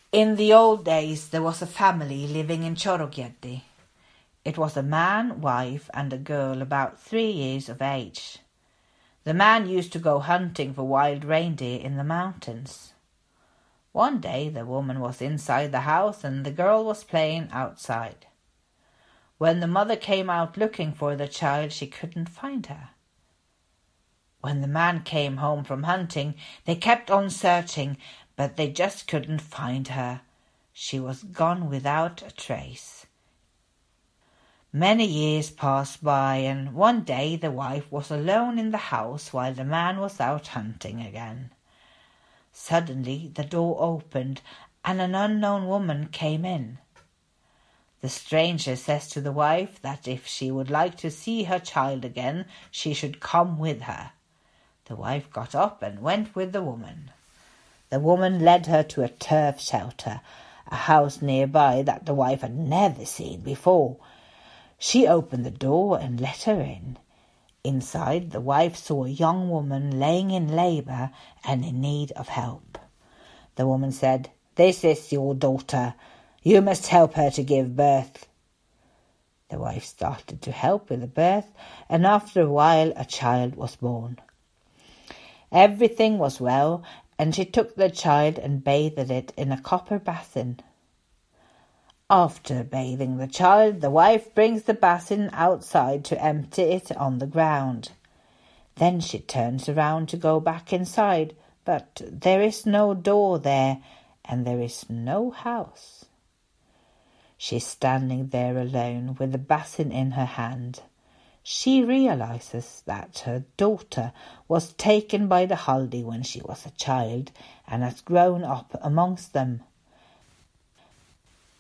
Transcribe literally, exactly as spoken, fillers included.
In the old days there was a family living in Chorogeddi. It was a man, wife, and a girl about three years of age. The man used to go hunting for wild reindeer in the mountains. One day the woman was inside the house and the girl was playing outside. When the mother came out looking for the child, she couldn't find her. When the man came home from hunting, they kept on searching, but they just couldn't find her. She was gone without a trace. Many years passed by, and one day the wife was alone in the house while the man was out hunting again. Suddenly the door opened, and an unknown woman came in. The stranger says to the wife that if she would like to see her child again, she should come with her. The wife got up and went with the woman. The woman led her to a turf shelter, a house nearby that the wife had never seen before. She opened the door and let her in. Inside, the wife saw a young woman laying in labour and in need of help. The woman said, "This is your daughter. You must help her to give birth." The wife started to help with the birth, and after a while a child was born. Everything was well, and she took the child and bathed it in a copper basin. After bathing the child, the wife brings the basin outside to empty it on the ground. Then she turns around to go back inside, but there is no door there, and there is no house. She's standing there alone with the basin in her hand. She realizes that her daughter was taken by the Haldi when she was a child and has grown up amongst them.